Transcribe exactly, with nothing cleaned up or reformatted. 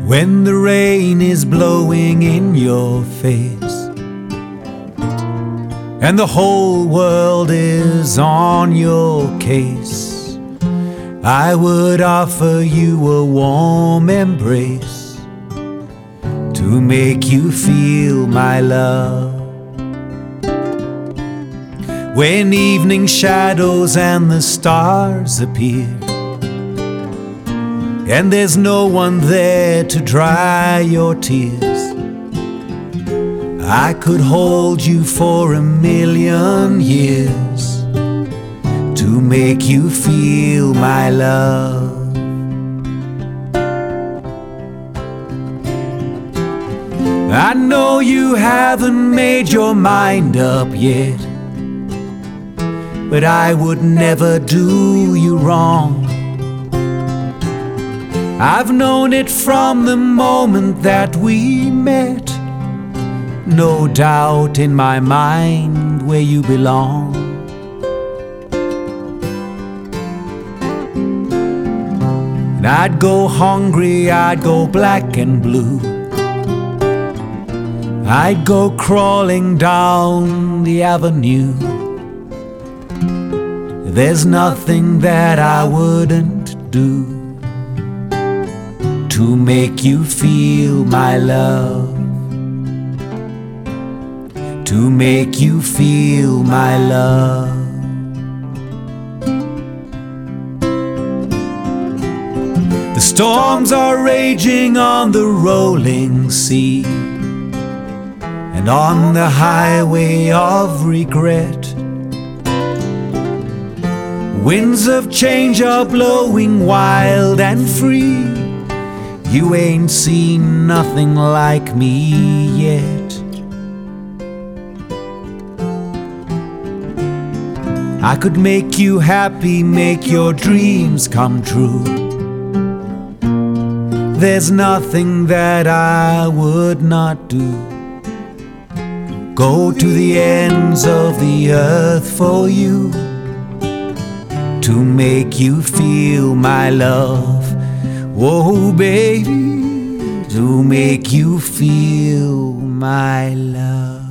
when the rain is blowing in your face and the whole world is on your case, I would offer you a warm embrace to make you feel my love. When evening shadows and the stars appear and there's no one there to dry your tears, I could hold you for a million years to make you feel my love. I know you haven't made your mind up yet, but I would never do you wrong. I've known it from the moment that we met, no doubt in my mind where you belong. And I'd go hungry, I'd go black and blue, I'd go crawling down the avenue. There's nothing that I wouldn't do to make you feel my love, to make you feel my love. The storms are raging on the rolling sea and on the highway of regret. Winds of change are blowing wild and free. You ain't seen nothing like me yet. I could make you happy, make your dreams come true. There's nothing that I would not do. Go to the ends of the earth for you to make you feel my love. Whoa, baby, to make you feel my love.